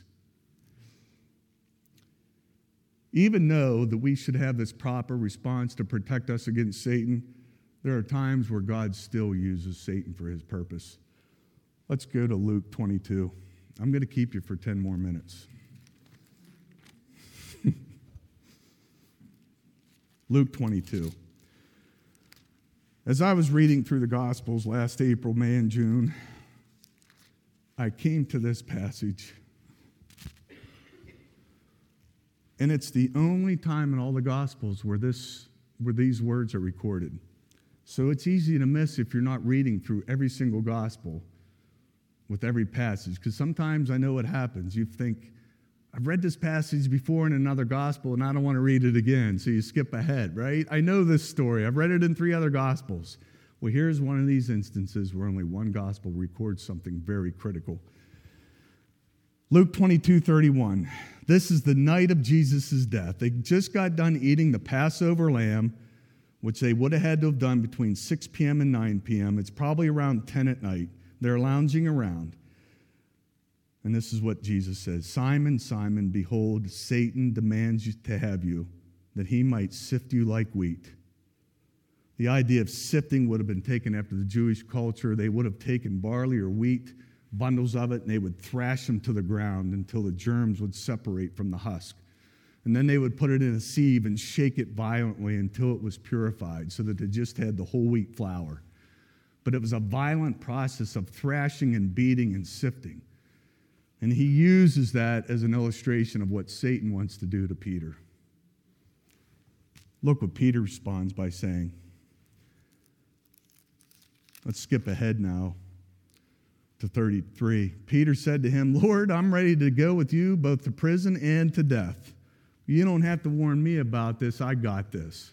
Even though that we should have this proper response to protect us against Satan, there are times where God still uses Satan for his purpose. Let's go to Luke 22. I'm going to keep you for 10 more minutes. Luke 22. As I was reading through the Gospels last April, May, and June, I came to this passage. And it's the only time in all the Gospels where these words are recorded. So it's easy to miss if you're not reading through every single Gospel with every passage. Because sometimes I know what happens. You think, I've read this passage before in another gospel and I don't want to read it again, so you skip ahead, right? I know this story. I've read it in 3 other gospels. Well, here's one of these instances where only one gospel records something very critical. Luke 22:31. This is the night of Jesus' death. They just got done eating the Passover lamb, which they would have had to have done between 6 p.m. and 9 p.m. It's probably around 10 at night. They're lounging around. And this is what Jesus says. Simon, Simon, behold, Satan demands you to have you, that he might sift you like wheat. The idea of sifting would have been taken after the Jewish culture. They would have taken barley or wheat, bundles of it, and they would thrash them to the ground until the germs would separate from the husk. And then they would put it in a sieve and shake it violently until it was purified so that they just had the whole wheat flour. But it was a violent process of thrashing and beating and sifting. And he uses that as an illustration of what Satan wants to do to Peter. Look what Peter responds by saying. Let's skip ahead now to 33. Peter said to him, Lord, I'm ready to go with you both to prison and to death. You don't have to warn me about this. I got this.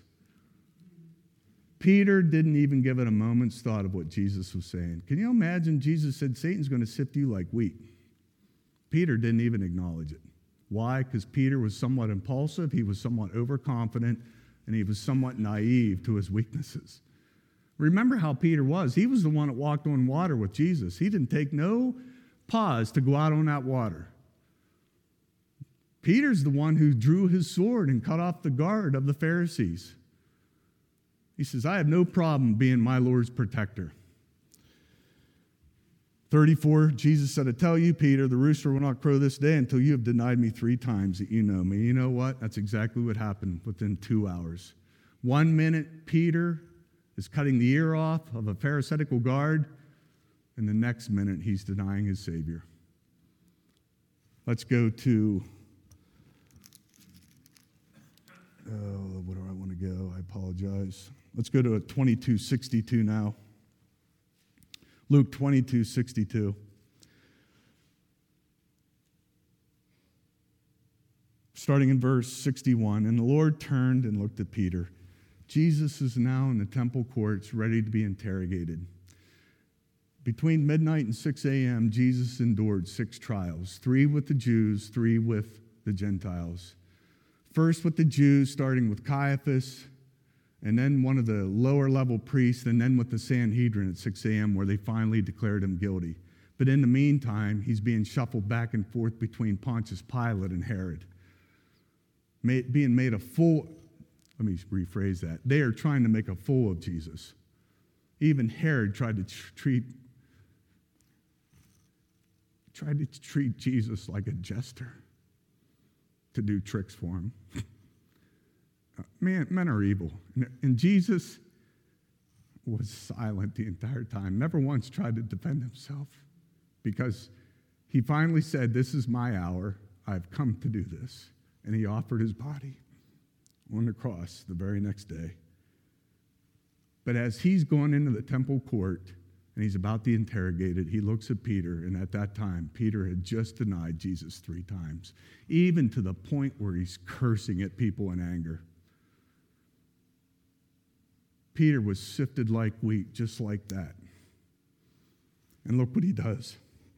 Peter didn't even give it a moment's thought of what Jesus was saying. Can you imagine Jesus said, Satan's going to sift you like wheat? Peter didn't even acknowledge it. Why? Because Peter was somewhat impulsive, he was somewhat overconfident, and he was somewhat naive to his weaknesses. Remember how Peter was. He was the one that walked on water with Jesus. He didn't take no pause to go out on that water. Peter's the one who drew his sword and cut off the guard of the Pharisees. He says, I have no problem being my Lord's protector. 34, Jesus said, I tell you, Peter, the rooster will not crow this day until you have denied me 3 times that you know me. You know what? That's exactly what happened within 2 hours. 1 minute, Peter is cutting the ear off of a Pharisaical guard, and the next minute, he's denying his Savior. Let's go to, where do I want to go? I apologize. Let's go to 22:62 now. Luke 22:62. Starting in verse 61, and the Lord turned and looked at Peter. Jesus is now in the temple courts ready to be interrogated. Between midnight and 6 a.m., Jesus endured 6 trials, 3 with the Jews, 3 with the Gentiles. First with the Jews, starting with Caiaphas, and then one of the lower level priests, and then with the Sanhedrin at 6 a.m., where they finally declared him guilty. But in the meantime, he's being shuffled back and forth between Pontius Pilate and Herod, being made a fool. Let me rephrase that. They are trying to make a fool of Jesus. Even Herod tried to treat Jesus like a jester, to do tricks for him. Men are evil. And Jesus was silent the entire time, never once tried to defend himself, because he finally said, this is my hour. I've come to do this. And he offered his body on the cross the very next day. But as he's going into the temple court, and he's about to be interrogated. He looks at Peter, and at that time, Peter had just denied Jesus 3 times, even to the point where he's cursing at people in anger. Peter was sifted like wheat, just like that. And look what he does.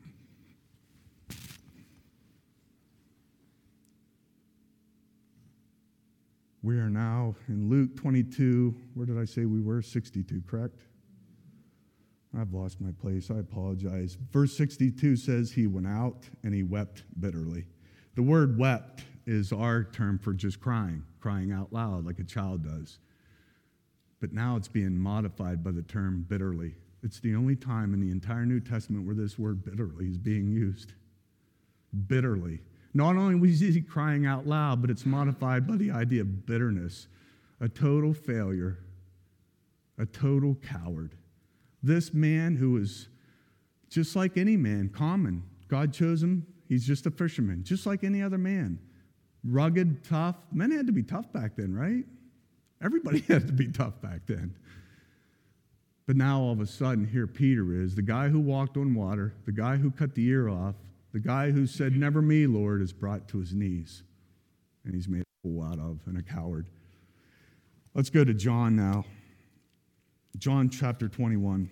We are now in Luke 22. Where did I say we were? 62, correct? I've lost my place. I apologize. Verse 62 says he went out and he wept bitterly. The word wept is our term for just crying out loud like a child does. But now it's being modified by the term bitterly. It's the only time in the entire New Testament where this word bitterly is being used. Bitterly. Not only was he crying out loud, but it's modified by the idea of bitterness. A total failure. A total coward. This man who was just like any man, common. God chose him. He's just a fisherman, just like any other man. Rugged, tough. Men had to be tough back then, right? Everybody had to be tough back then. But now all of a sudden, here Peter is, the guy who walked on water, the guy who cut the ear off, the guy who said, "Never me, Lord," is brought to his knees. And he's made a fool out of and a coward. Let's go to John now. John chapter 21.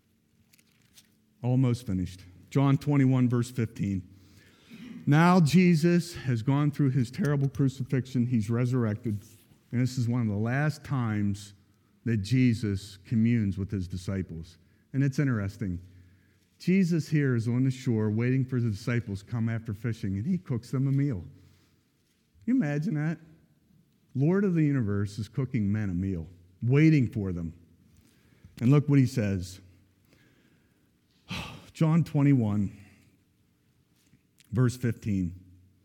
Almost finished. John 21, verse 15. Now Jesus has gone through his terrible crucifixion. He's resurrected. And this is one of the last times that Jesus communes with his disciples. And it's interesting. Jesus here is on the shore waiting for the disciples to come after fishing, and he cooks them a meal. Can you imagine that? Lord of the universe is cooking men a meal, waiting for them. And look what he says. John 21, verse 15.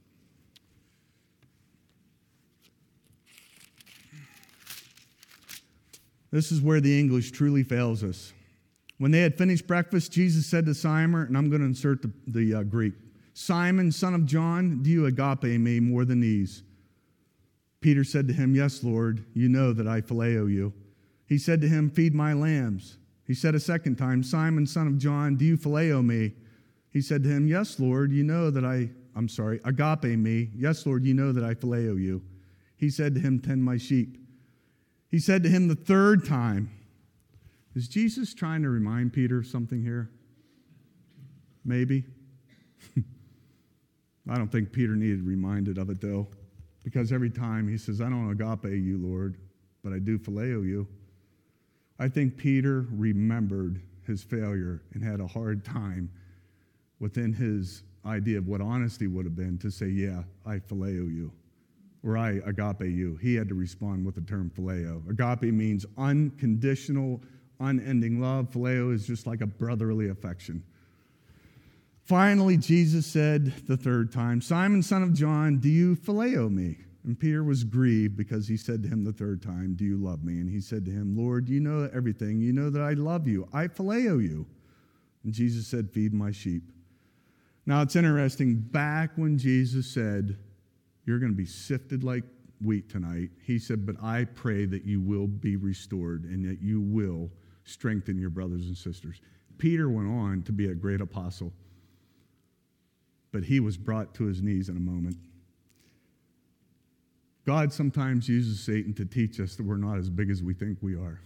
This is where the English truly fails us. When they had finished breakfast, Jesus said to Simon, and I'm going to insert the Greek, "Simon, son of John, do you agape me more than these?" Peter said to him, "Yes, Lord, you know that I phileo you." He said to him, "Feed my lambs." He said a second time, "Simon, son of John, do you phileo me?" He said to him, "Yes, Lord, you know that agape me. Yes, Lord, you know that I phileo you." He said to him, "Tend my sheep." He said to him the third time. Is Jesus trying to remind Peter of something here? Maybe. I don't think Peter needed reminded of it, though, because every time he says, "I don't agape you, Lord, but I do phileo you." I think Peter remembered his failure and had a hard time within his idea of what honesty would have been to say, "Yeah, I phileo you," or "I agape you." He had to respond with the term phileo. Agape means unconditional, unending love. Phileo is just like a brotherly affection. Finally, Jesus said the third time, "Simon, son of John, do you phileo me?" And Peter was grieved because he said to him the third time, "Do you love me?" And he said to him, "Lord, you know everything. You know that I love you. I phileo you." And Jesus said, "Feed my sheep." Now, it's interesting. Back when Jesus said, "You're going to be sifted like wheat tonight," he said, "But I pray that you will be restored and that you will strengthen your brothers and sisters." Peter went on to be a great apostle, but he was brought to his knees in a moment. God sometimes uses Satan to teach us that we're not as big as we think we are.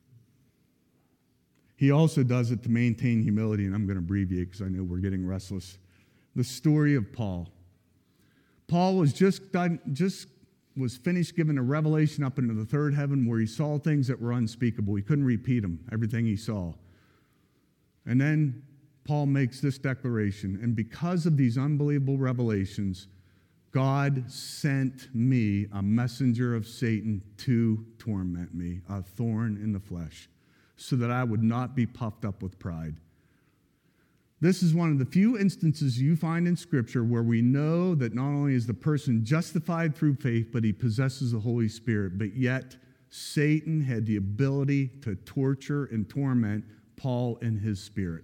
He also does it to maintain humility, and I'm going to abbreviate because I know we're getting restless. The story of Paul. Paul was was finished giving a revelation up into the third heaven where he saw things that were unspeakable. He couldn't repeat them, everything he saw. And then Paul makes this declaration, "And because of these unbelievable revelations, God sent me a messenger of Satan to torment me, a thorn in the flesh, so that I would not be puffed up with pride." This is one of the few instances you find in Scripture where we know that not only is the person justified through faith, but he possesses the Holy Spirit. But yet, Satan had the ability to torture and torment Paul in his spirit.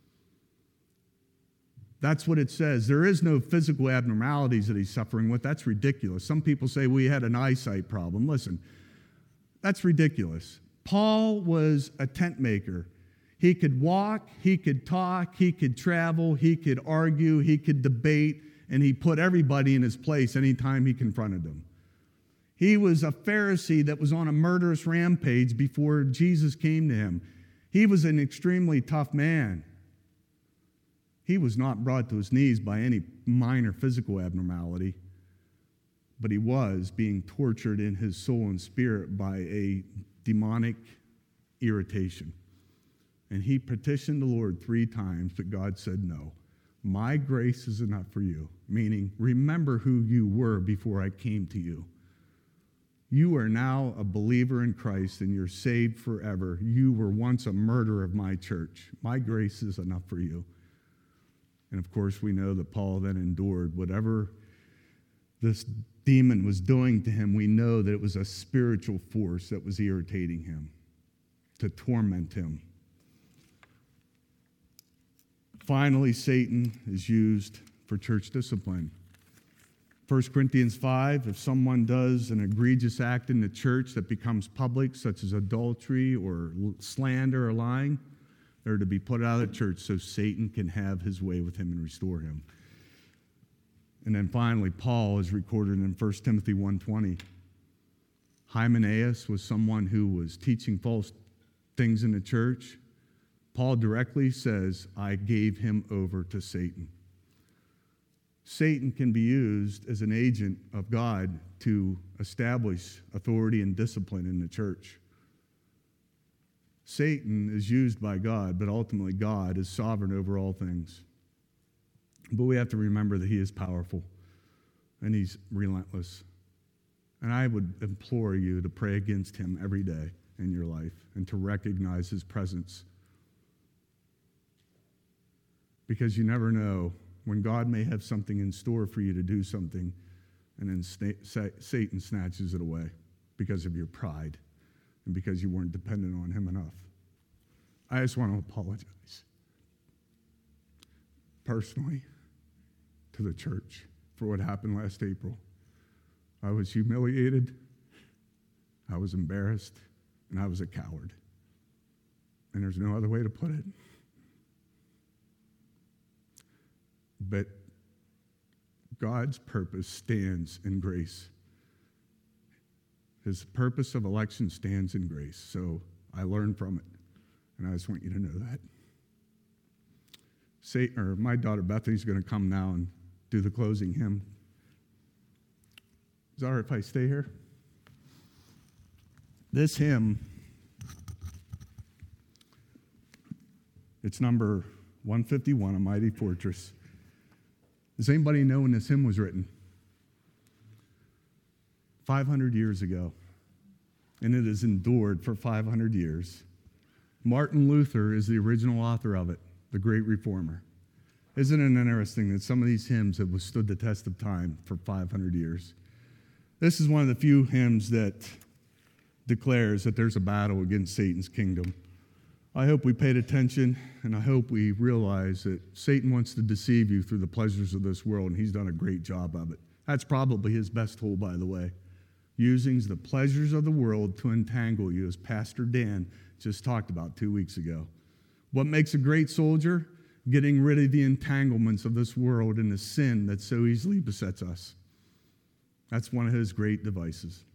That's what it says. There is no physical abnormalities that he's suffering with. That's ridiculous. Some people say we had an eyesight problem. Listen, that's ridiculous. Paul was a tent maker. He could walk, he could talk, he could travel, he could argue, he could debate, and he put everybody in his place anytime he confronted them. He was a Pharisee that was on a murderous rampage before Jesus came to him. He was an extremely tough man. He was not brought to his knees by any minor physical abnormality, but he was being tortured in his soul and spirit by a demonic irritation. And he petitioned the Lord 3 times, but God said, no, my grace is enough for you. Meaning, remember who you were before I came to you. You are now a believer in Christ and you're saved forever. You were once a murderer of my church. My grace is enough for you. And of course, we know that Paul then endured whatever this demon was doing to him. We know that it was a spiritual force that was irritating him to torment him. Finally, Satan is used for church discipline. 1 Corinthians 5, if someone does an egregious act in the church that becomes public, such as adultery or slander or lying, they're to be put out of the church so Satan can have his way with him and restore him. And then finally, Paul is recorded in 1 Timothy 1:20. Hymenaeus was someone who was teaching false things in the church. Paul directly says, I gave him over to Satan. Satan can be used as an agent of God to establish authority and discipline in the church. Satan is used by God, but ultimately God is sovereign over all things. But we have to remember that he is powerful and he's relentless. And I would implore you to pray against him every day in your life and to recognize his presence. Because you never know when God may have something in store for you to do something, and then Satan snatches it away because of your pride and because you weren't dependent on him enough. I just want to apologize personally to the church for what happened last April. I was humiliated, I was embarrassed, and I was a coward. And there's no other way to put it. But God's purpose stands in grace. His purpose of election stands in grace. So I learned from it. And I just want you to know that. My daughter Bethany's going to come now and do the closing hymn. Is it all right if I stay here? This hymn, it's number 151, A Mighty Fortress. Does anybody know when this hymn was written? 500 years ago. And it has endured for 500 years. Martin Luther is the original author of it, the great reformer. Isn't it interesting that some of these hymns have withstood the test of time for 500 years? This is one of the few hymns that declares that there's a battle against Satan's kingdom. I hope we paid attention, and I hope we realize that Satan wants to deceive you through the pleasures of this world, and he's done a great job of it. That's probably his best tool, by the way, using the pleasures of the world to entangle you, as Pastor Dan just talked about 2 weeks ago. What makes a great soldier? Getting rid of the entanglements of this world and the sin that so easily besets us. That's one of his great devices.